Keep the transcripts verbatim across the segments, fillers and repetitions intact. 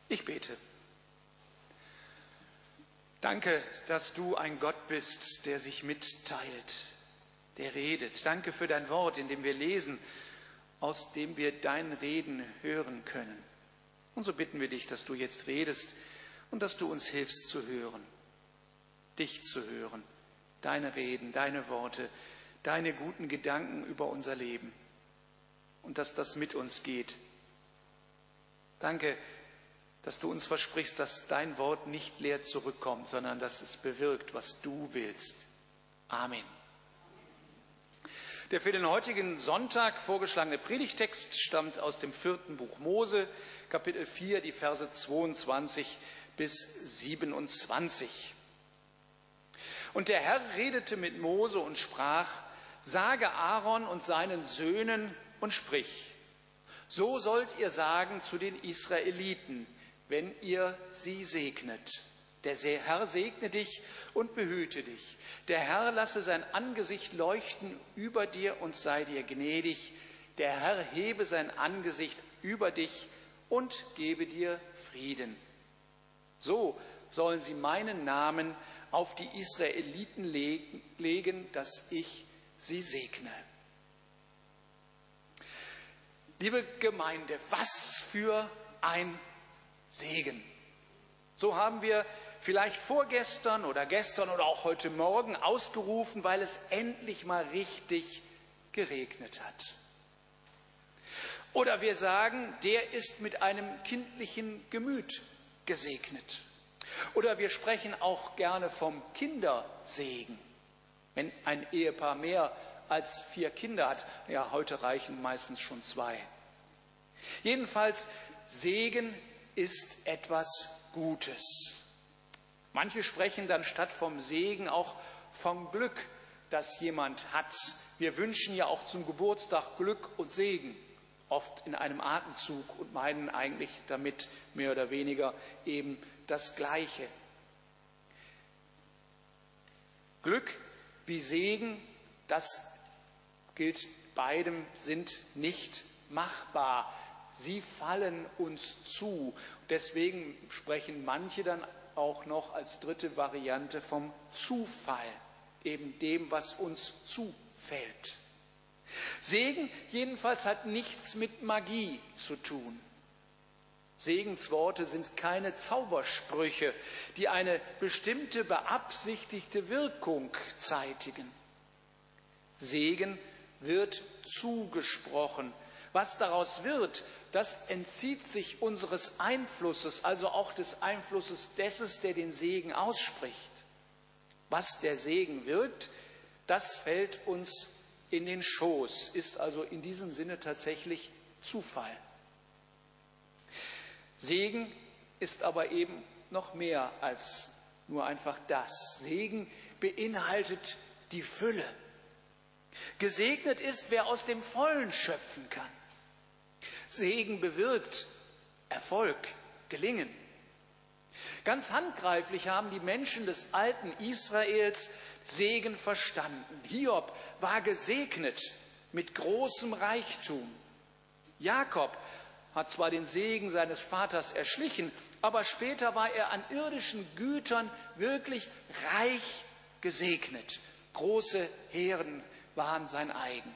Ich bete. Danke, dass du ein Gott bist, der sich mitteilt, der redet. Danke für dein Wort, in dem wir lesen, aus dem wir dein Reden hören können. Und so bitten wir dich, dass du jetzt redest und dass du uns hilfst zu hören, dich zu hören, deine Reden, deine Worte, deine guten Gedanken über unser Leben und dass das mit uns geht. Danke, dass du uns versprichst, dass dein Wort nicht leer zurückkommt, sondern dass es bewirkt, was du willst. Amen. Der für den heutigen Sonntag vorgeschlagene Predigtext stammt aus dem vierten Buch Mose, Kapitel vier, die Verse zweiundzwanzig bis siebenundzwanzig. Und der Herr redete mit Mose und sprach: Sage Aaron und seinen Söhnen und sprich: So sollt ihr sagen zu den Israeliten, wenn ihr sie segnet. Der Herr segne dich und behüte dich. Der Herr lasse sein Angesicht leuchten über dir und sei dir gnädig. Der Herr hebe sein Angesicht über dich und gebe dir Frieden. So sollen sie meinen Namen auf die Israeliten legen, dass ich sie segne. Liebe Gemeinde, was für ein Segen. So haben wir vielleicht vorgestern oder gestern oder auch heute Morgen ausgerufen, weil es endlich mal richtig geregnet hat. Oder wir sagen, der ist mit einem kindlichen Gemüt gesegnet. Oder wir sprechen auch gerne vom Kindersegen. Wenn ein Ehepaar mehr als vier Kinder hat, ja, heute reichen meistens schon zwei. Jedenfalls, Segen ist etwas Gutes. Manche sprechen dann statt vom Segen auch vom Glück, das jemand hat. Wir wünschen ja auch zum Geburtstag Glück und Segen, oft in einem Atemzug und meinen eigentlich damit mehr oder weniger eben das Gleiche. Glück wie Segen, das gilt beidem, sind nicht machbar. Sie fallen uns zu. Deswegen sprechen manche dann auch noch als dritte Variante vom Zufall, eben dem, was uns zufällt. Segen jedenfalls hat nichts mit Magie zu tun. Segensworte sind keine Zaubersprüche, die eine bestimmte beabsichtigte Wirkung zeitigen. Segen wird zugesprochen. Was daraus wird, das entzieht sich unseres Einflusses, also auch des Einflusses dessen, der den Segen ausspricht. Was der Segen wirkt, das fällt uns in den Schoß, ist also in diesem Sinne tatsächlich Zufall. Segen ist aber eben noch mehr als nur einfach das. Segen beinhaltet die Fülle. Gesegnet ist, wer aus dem Vollen schöpfen kann. Segen bewirkt Erfolg, Gelingen. Ganz handgreiflich haben die Menschen des alten Israels Segen verstanden. Hiob war gesegnet mit großem Reichtum. Jakob hat zwar den Segen seines Vaters erschlichen, aber später war er an irdischen Gütern wirklich reich gesegnet. Große Herden waren sein eigen.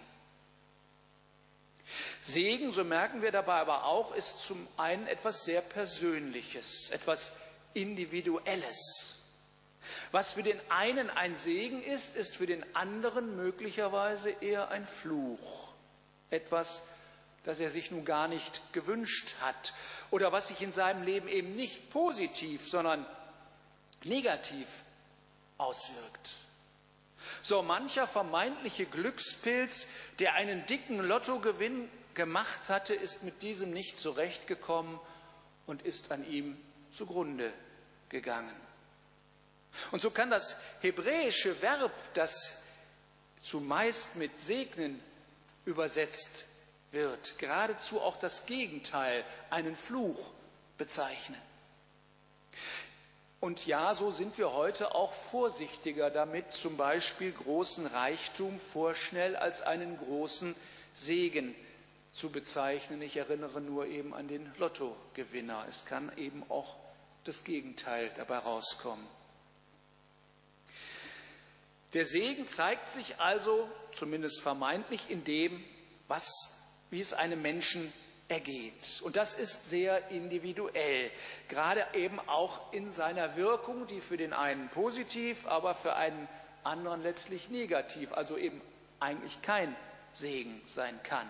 Segen, so merken wir dabei aber auch, ist zum einen etwas sehr Persönliches, etwas Individuelles. Was für den einen ein Segen ist, ist für den anderen möglicherweise eher ein Fluch. Etwas, das er sich nun gar nicht gewünscht hat oder was sich in seinem Leben eben nicht positiv, sondern negativ auswirkt. So mancher vermeintliche Glückspilz, der einen dicken Lottogewinn gemacht hatte, ist mit diesem nicht zurechtgekommen und ist an ihm zugrunde gegangen. Und so kann das hebräische Verb, das zumeist mit segnen übersetzt wird, geradezu auch das Gegenteil, einen Fluch bezeichnen. Und ja, so sind wir heute auch vorsichtiger damit, zum Beispiel großen Reichtum vorschnell als einen großen Segen zu bezeichnen. Ich erinnere nur eben an den Lottogewinner. Es kann eben auch das Gegenteil dabei rauskommen. Der Segen zeigt sich also, zumindest vermeintlich, in dem, was, wie es einem Menschen ergeht. Und das ist sehr individuell, gerade eben auch in seiner Wirkung, die für den einen positiv, aber für einen anderen letztlich negativ, also eben eigentlich kein Segen sein kann.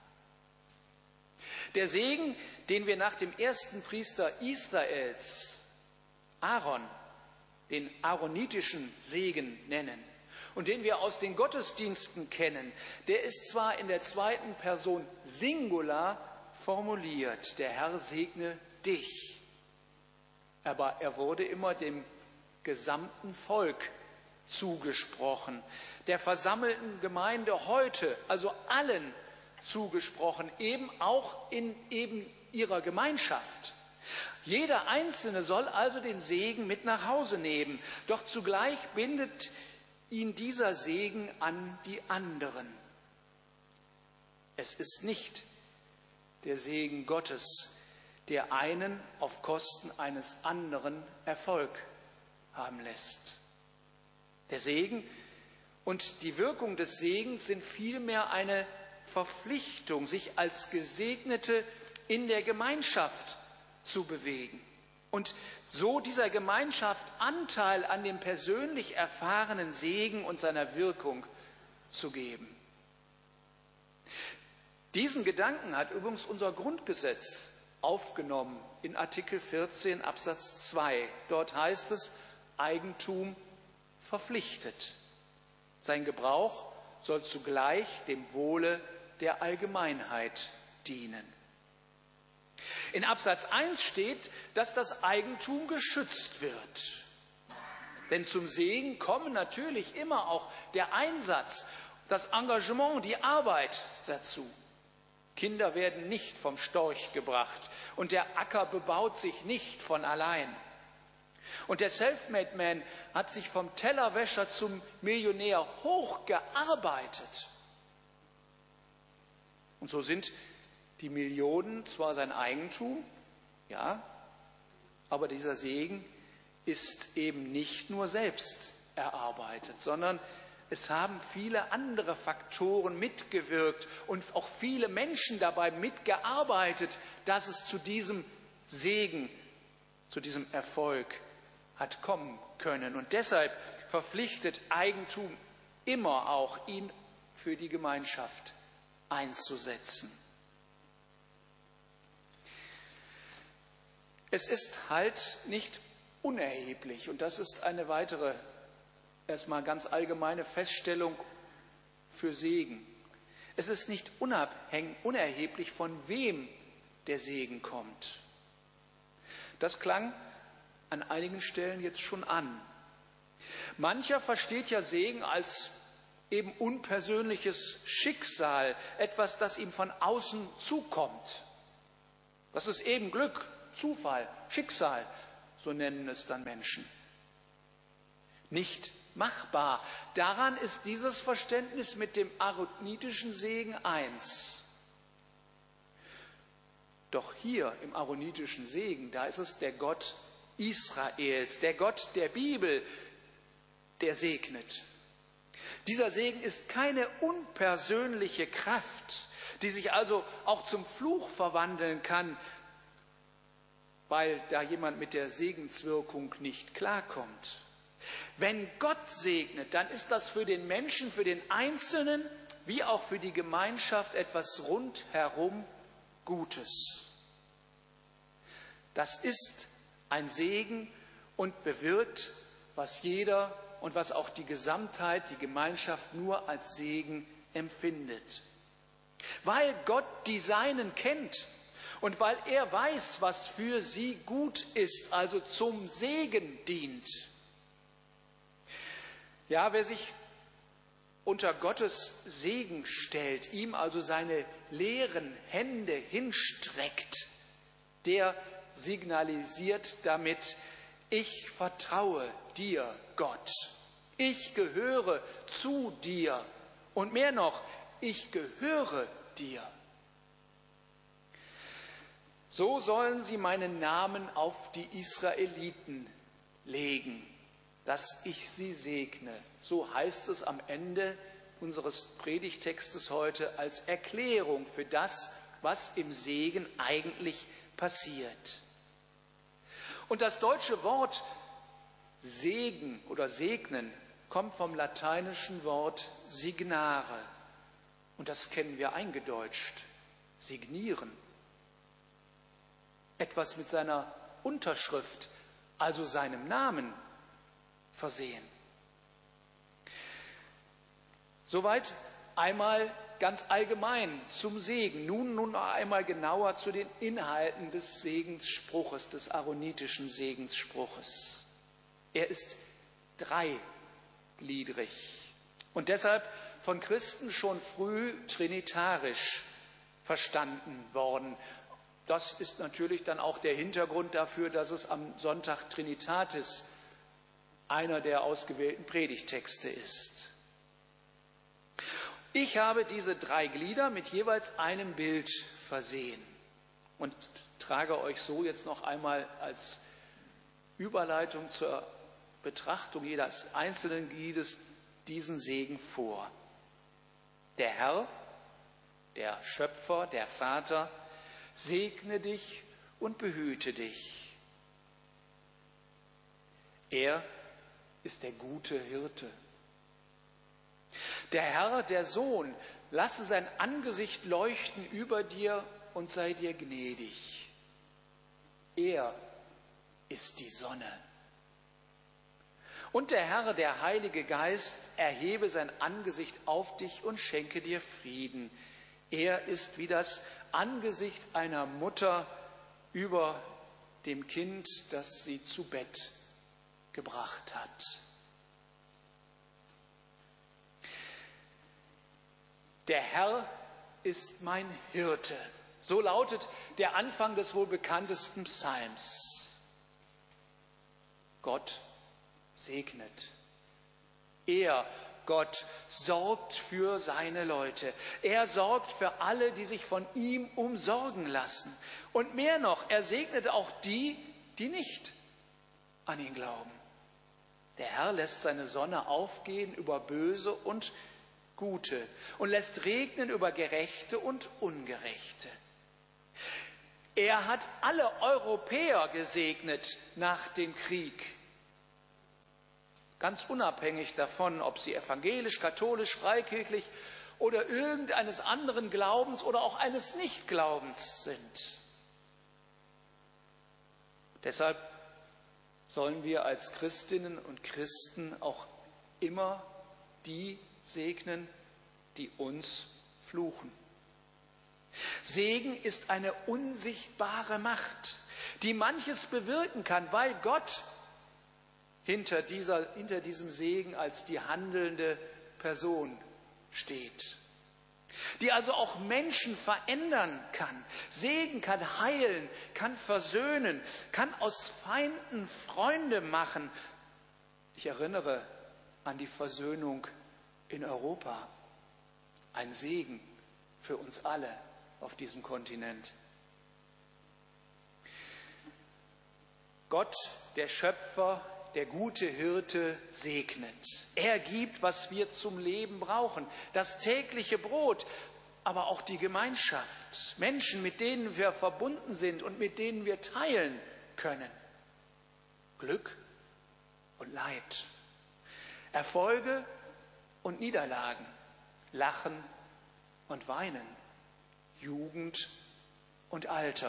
Der Segen, den wir nach dem ersten Priester Israels, Aaron, den aaronitischen Segen nennen und den wir aus den Gottesdiensten kennen, der ist zwar in der zweiten Person Singular formuliert, der Herr segne dich, aber er wurde immer dem gesamten Volk zugesprochen, der versammelten Gemeinde heute, also allen zugesprochen, eben auch in eben ihrer Gemeinschaft. Jeder Einzelne soll also den Segen mit nach Hause nehmen, doch zugleich bindet ihn dieser Segen an die anderen. Es ist nicht der Segen Gottes, der einen auf Kosten eines anderen Erfolg haben lässt. Der Segen und die Wirkung des Segens sind vielmehr eine Verpflichtung, sich als Gesegnete in der Gemeinschaft zu bewegen und so dieser Gemeinschaft Anteil an dem persönlich erfahrenen Segen und seiner Wirkung zu geben. Diesen Gedanken hat übrigens unser Grundgesetz aufgenommen in Artikel vierzehn Absatz zwei. Dort heißt es, Eigentum verpflichtet. Sein Gebrauch soll zugleich dem Wohle der Allgemeinheit dienen. In Absatz eins steht, dass das Eigentum geschützt wird. Denn zum Segen kommen natürlich immer auch der Einsatz, das Engagement, die Arbeit dazu. Kinder werden nicht vom Storch gebracht und der Acker bebaut sich nicht von allein. Und der Selfmade Man hat sich vom Tellerwäscher zum Millionär hochgearbeitet. Und so sind die Millionen zwar sein Eigentum, ja, aber dieser Segen ist eben nicht nur selbst erarbeitet, sondern es haben viele andere Faktoren mitgewirkt und auch viele Menschen dabei mitgearbeitet, dass es zu diesem Segen, zu diesem Erfolg hat kommen können. Und deshalb verpflichtet Eigentum immer auch, ihn für die Gemeinschaft einzusetzen. Es ist halt nicht unerheblich, und das ist eine weitere, erstmal ganz allgemeine Feststellung für Segen. Es ist nicht unerheblich, von wem der Segen kommt. Das klang an einigen Stellen jetzt schon an. Mancher versteht ja Segen als eben unpersönliches Schicksal, etwas, das ihm von außen zukommt. Das ist eben Glück, Zufall, Schicksal, so nennen es dann Menschen. Nicht machbar. Daran ist dieses Verständnis mit dem aaronitischen Segen eins. Doch hier im aaronitischen Segen, da ist es der Gott Israels, der Gott der Bibel, der segnet. Dieser Segen ist keine unpersönliche Kraft, die sich also auch zum Fluch verwandeln kann, weil da jemand mit der Segenswirkung nicht klarkommt. Wenn Gott segnet, dann ist das für den Menschen, für den Einzelnen, wie auch für die Gemeinschaft etwas rundherum Gutes. Das ist ein Segen und bewirkt, was jeder und was auch die Gesamtheit, die Gemeinschaft nur als Segen empfindet. Weil Gott die Seinen kennt und weil er weiß, was für sie gut ist, also zum Segen dient. Ja, wer sich unter Gottes Segen stellt, ihm also seine leeren Hände hinstreckt, der signalisiert damit, ich vertraue dir, Gott. Ich gehöre zu dir. Und mehr noch, ich gehöre dir. So sollen sie meinen Namen auf die Israeliten legen, dass ich sie segne. So heißt es am Ende unseres Predigtextes heute als Erklärung für das, was im Segen eigentlich passiert. Und das deutsche Wort Segen oder segnen kommt vom lateinischen Wort signare. Und das kennen wir eingedeutscht. Signieren. Etwas mit seiner Unterschrift, also seinem Namen, versehen. Soweit einmal ganz allgemein zum Segen. Nun, nun einmal genauer zu den Inhalten des Segensspruches, des aaronitischen Segensspruches. Er ist dreigliedrig und deshalb von Christen schon früh trinitarisch verstanden worden. Das ist natürlich dann auch der Hintergrund dafür, dass es am Sonntag Trinitatis einer der ausgewählten Predigttexte ist. Ich habe diese drei Glieder mit jeweils einem Bild versehen und trage euch so jetzt noch einmal als Überleitung zur Betrachtung jedes einzelnen Gliedes diesen Segen vor. Der Herr, der Schöpfer, der Vater, segne dich und behüte dich. Er ist der gute Hirte. Der Herr, der Sohn, lasse sein Angesicht leuchten über dir und sei dir gnädig. Er ist die Sonne. Und der Herr, der Heilige Geist, erhebe sein Angesicht auf dich und schenke dir Frieden. Er ist wie das Angesicht einer Mutter über dem Kind, das sie zu Bett gebracht hat. Der Herr ist mein Hirte. So lautet der Anfang des wohl bekanntesten Psalms. Gott segnet. Er, Gott, sorgt für seine Leute. Er sorgt für alle, die sich von ihm umsorgen lassen. Und mehr noch, er segnet auch die, die nicht an ihn glauben. Der Herr lässt seine Sonne aufgehen über Böse und Gute und lässt regnen über Gerechte und Ungerechte. Er hat alle Europäer gesegnet nach dem Krieg. Ganz unabhängig davon, ob sie evangelisch, katholisch, freikirchlich oder irgendeines anderen Glaubens oder auch eines Nichtglaubens sind. Deshalb sollen wir als Christinnen und Christen auch immer die segnen, die uns fluchen. Segen ist eine unsichtbare Macht, die manches bewirken kann, weil Gott hinter, dieser, hinter diesem Segen als die handelnde Person steht. Die also auch Menschen verändern kann. Segen kann heilen, kann versöhnen, kann aus Feinden Freunde machen. Ich erinnere an die Versöhnung in Europa. Ein Segen für uns alle auf diesem Kontinent. Gott, der Schöpfer, der gute Hirte, segnet. Er gibt, was wir zum Leben brauchen. Das tägliche Brot, aber auch die Gemeinschaft. Menschen, mit denen wir verbunden sind und mit denen wir teilen können. Glück und Leid. Erfolge und Niederlagen. Lachen und Weinen. Jugend und Alter.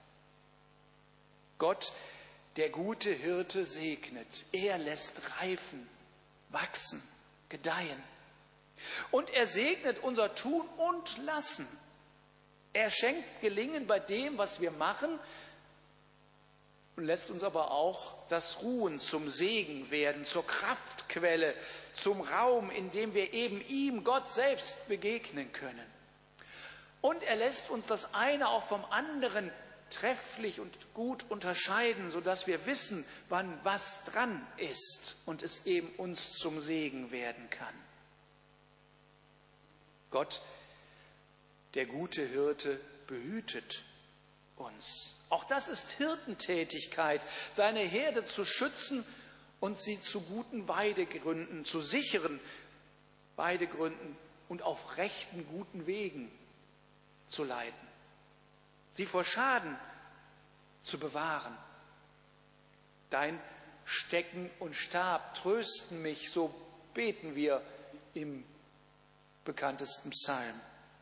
Gott, der gute Hirte, segnet. Er lässt reifen, wachsen, gedeihen. Und er segnet unser Tun und Lassen. Er schenkt Gelingen bei dem, was wir machen, und lässt uns aber auch das Ruhen zum Segen werden, zur Kraftquelle, zum Raum, in dem wir eben ihm, Gott selbst, begegnen können. Und er lässt uns das eine auch vom anderen trefflich und gut unterscheiden, sodass wir wissen, wann was dran ist und es eben uns zum Segen werden kann. Gott, der gute Hirte, behütet uns. Auch das ist Hirtentätigkeit, seine Herde zu schützen und sie zu guten Weidegründen, zu sicheren Weidegründen und auf rechten, guten Wegen zu leiten, sie vor Schaden zu bewahren. Dein Stecken und Stab trösten mich, so beten wir im bekanntesten Psalm.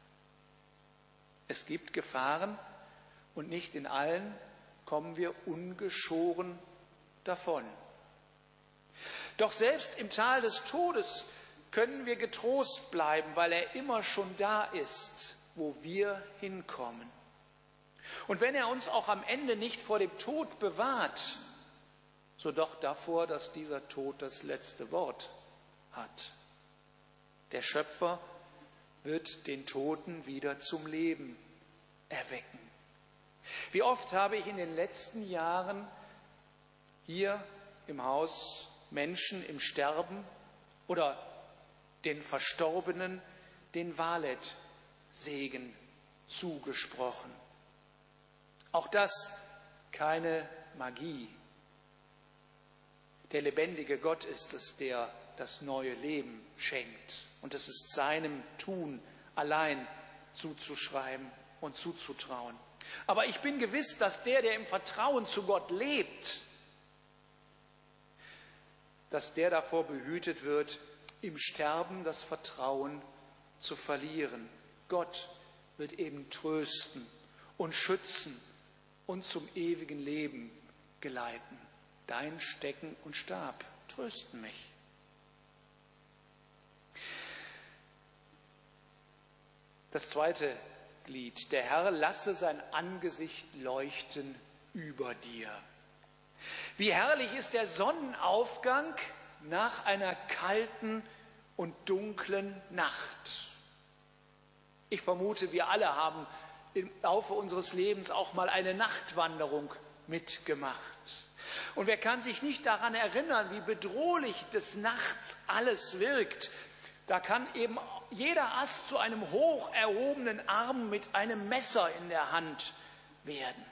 Es gibt Gefahren und nicht in allen kommen wir ungeschoren davon. Doch selbst im Tal des Todes können wir getrost bleiben, weil er immer schon da ist, wo wir hinkommen. Und wenn er uns auch am Ende nicht vor dem Tod bewahrt, so doch davor, dass dieser Tod das letzte Wort hat. Der Schöpfer wird den Toten wieder zum Leben erwecken. Wie oft habe ich in den letzten Jahren hier im Haus Menschen im Sterben oder den Verstorbenen den Valet-Segen zugesprochen. Auch das keine Magie. Der lebendige Gott ist es, der das neue Leben schenkt. Und es ist seinem Tun allein zuzuschreiben und zuzutrauen. Aber ich bin gewiss, dass der, der im Vertrauen zu Gott lebt, dass der davor behütet wird, im Sterben das Vertrauen zu verlieren. Gott wird eben trösten und schützen und zum ewigen Leben geleiten. Dein Stecken und Stab trösten mich. Das zweite Glied. Der Herr lasse sein Angesicht leuchten über dir. Wie herrlich ist der Sonnenaufgang nach einer kalten und dunklen Nacht. Ich vermute, wir alle haben im Laufe unseres Lebens auch mal eine Nachtwanderung mitgemacht. Und wer kann sich nicht daran erinnern, wie bedrohlich des Nachts alles wirkt? Da kann eben jeder Ast zu einem hoch erhobenen Arm mit einem Messer in der Hand werden.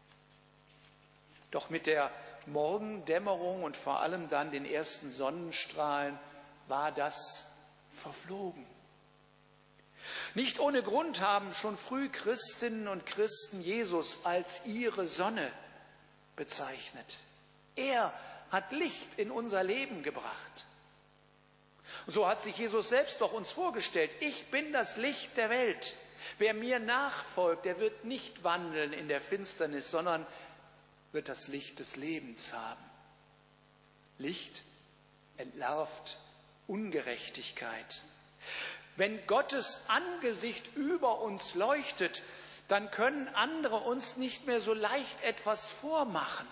Doch mit der Morgendämmerung und vor allem dann den ersten Sonnenstrahlen war das verflogen. Nicht ohne Grund haben schon früh Christinnen und Christen Jesus als ihre Sonne bezeichnet. Er hat Licht in unser Leben gebracht. Und so hat sich Jesus selbst doch uns vorgestellt. Ich bin das Licht der Welt. Wer mir nachfolgt, der wird nicht wandeln in der Finsternis, sondern wird das Licht des Lebens haben. Licht entlarvt Ungerechtigkeit. Wenn Gottes Angesicht über uns leuchtet, dann können andere uns nicht mehr so leicht etwas vormachen.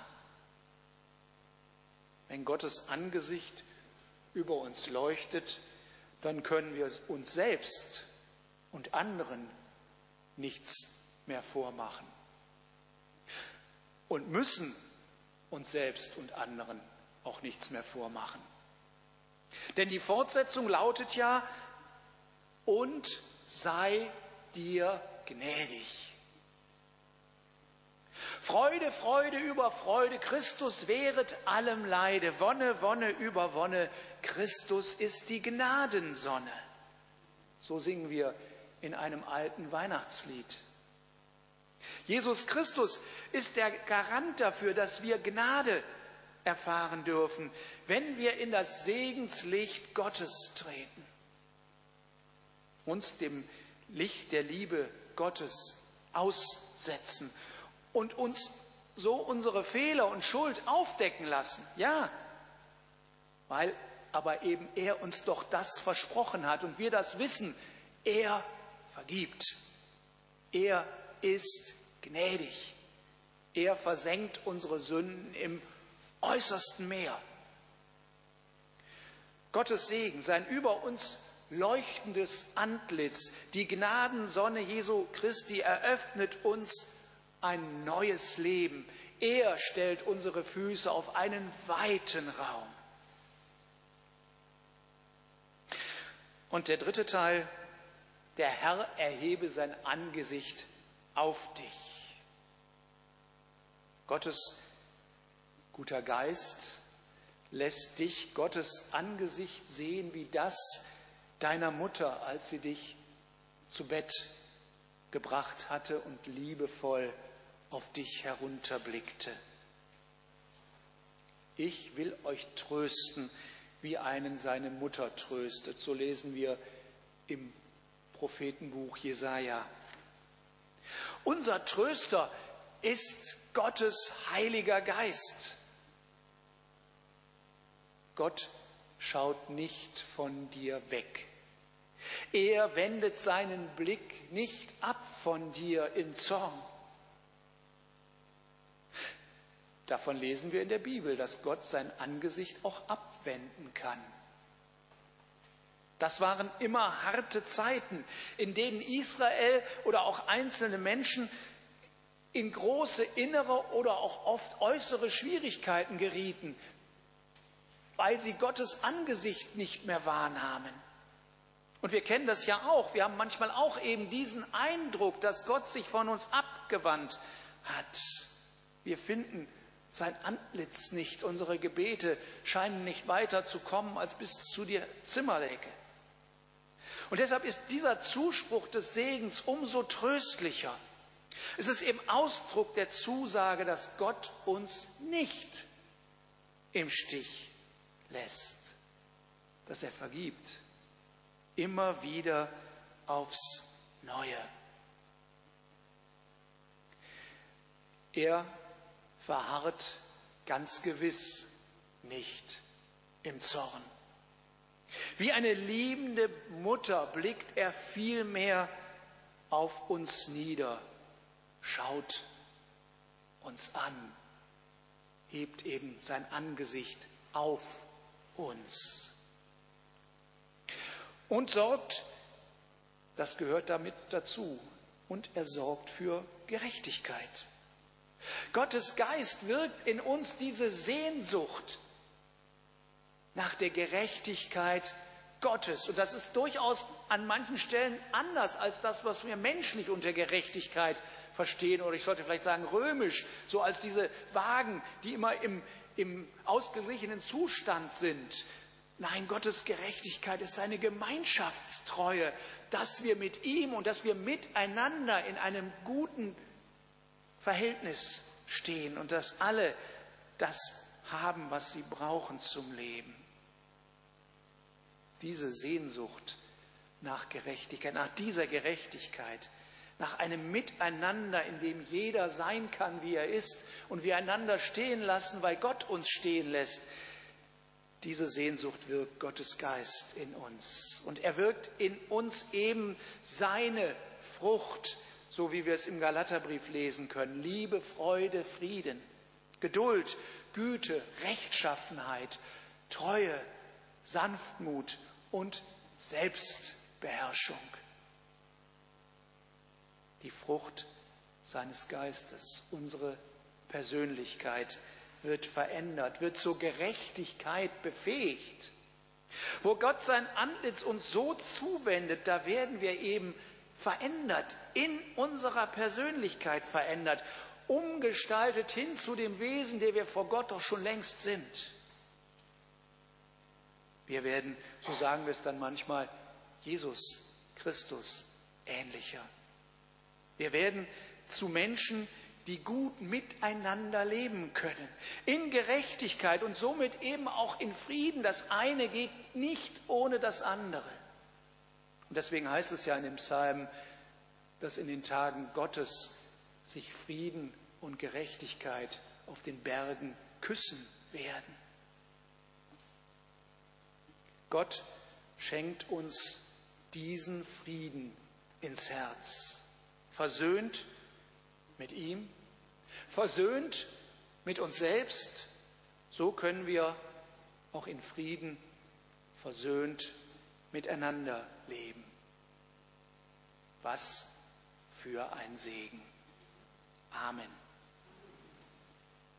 Wenn Gottes Angesicht über uns leuchtet, dann können wir uns selbst und anderen nichts mehr vormachen und müssen uns selbst und anderen auch nichts mehr vormachen. Denn die Fortsetzung lautet ja, und sei dir gnädig. Freude, Freude über Freude, Christus wehret allem Leide, Wonne, Wonne über Wonne, Christus ist die Gnadensonne. So singen wir in einem alten Weihnachtslied. Jesus Christus ist der Garant dafür, dass wir Gnade erfahren dürfen, wenn wir in das Segenslicht Gottes treten, uns dem Licht der Liebe Gottes aussetzen und uns so unsere Fehler und Schuld aufdecken lassen. Ja, weil aber eben er uns doch das versprochen hat und wir das wissen. Er vergibt. Er ist gnädig. Er versenkt unsere Sünden im äußersten Meer. Gottes Segen, sein über uns leuchtendes Antlitz, die Gnadensonne Jesu Christi eröffnet uns ein neues Leben. Er stellt unsere Füße auf einen weiten Raum. Und der dritte Teil, der Herr erhebe sein Angesicht auf dich. Gottes guter Geist lässt dich Gottes Angesicht sehen wie das deiner Mutter, als sie dich zu Bett gebracht hatte und liebevoll auf dich herunterblickte. Ich will euch trösten, wie einen seine Mutter tröstet. So lesen wir im Prophetenbuch Jesaja. Unser Tröster ist Gottes Heiliger Geist. Gott schaut nicht von dir weg. Er wendet seinen Blick nicht ab von dir in Zorn. Davon lesen wir in der Bibel, dass Gott sein Angesicht auch abwenden kann. Das waren immer harte Zeiten, in denen Israel oder auch einzelne Menschen in große innere oder auch oft äußere Schwierigkeiten gerieten, weil sie Gottes Angesicht nicht mehr wahrnahmen. Und wir kennen das ja auch. Wir haben manchmal auch eben diesen Eindruck, dass Gott sich von uns abgewandt hat. Wir finden sein Antlitz nicht. Unsere Gebete scheinen nicht weiter zu kommen als bis zu der Zimmerlecke. Und deshalb ist dieser Zuspruch des Segens umso tröstlicher. Es ist eben Ausdruck der Zusage, dass Gott uns nicht im Stich lässt, dass er vergibt, immer wieder aufs Neue. Er verharrt ganz gewiss nicht im Zorn. Wie eine liebende Mutter blickt er vielmehr auf uns nieder, schaut uns an, hebt eben sein Angesicht auf uns und sorgt, das gehört damit dazu, und er sorgt für Gerechtigkeit. Gottes Geist wirkt in uns diese Sehnsucht nach der Gerechtigkeit Gottes. Und das ist durchaus an manchen Stellen anders als das, was wir menschlich unter Gerechtigkeit verstehen. Oder ich sollte vielleicht sagen römisch, so als diese Wagen, die immer im, im ausgeglichenen Zustand sind. Nein, Gottes Gerechtigkeit ist seine Gemeinschaftstreue, dass wir mit ihm und dass wir miteinander in einem guten Verhältnis stehen und dass alle das haben, was sie brauchen zum Leben. Diese Sehnsucht nach Gerechtigkeit, nach dieser Gerechtigkeit, nach einem Miteinander, in dem jeder sein kann, wie er ist und wir einander stehen lassen, weil Gott uns stehen lässt, diese Sehnsucht wirkt Gottes Geist in uns. Und er wirkt in uns eben seine Frucht, so wie wir es im Galaterbrief lesen können. Liebe, Freude, Frieden, Geduld, Güte, Rechtschaffenheit, Treue, Sanftmut und Selbstbeherrschung. Die Frucht seines Geistes, unsere Persönlichkeit wird verändert, wird zur Gerechtigkeit befähigt. Wo Gott sein Antlitz uns so zuwendet, da werden wir eben verändert, in unserer Persönlichkeit verändert, umgestaltet hin zu dem Wesen, der wir vor Gott doch schon längst sind. Wir werden, so sagen wir es dann manchmal, Jesus Christus ähnlicher. Wir werden zu Menschen, die gut miteinander leben können, in Gerechtigkeit und somit eben auch in Frieden. Das eine geht nicht ohne das andere. Und deswegen heißt es ja in dem Psalm, dass in den Tagen Gottes sich Frieden und Gerechtigkeit auf den Bergen küssen werden. Gott schenkt uns diesen Frieden ins Herz, versöhnt mit ihm, versöhnt mit uns selbst, so können wir auch in Frieden versöhnt miteinander leben. Was für ein Segen. Amen.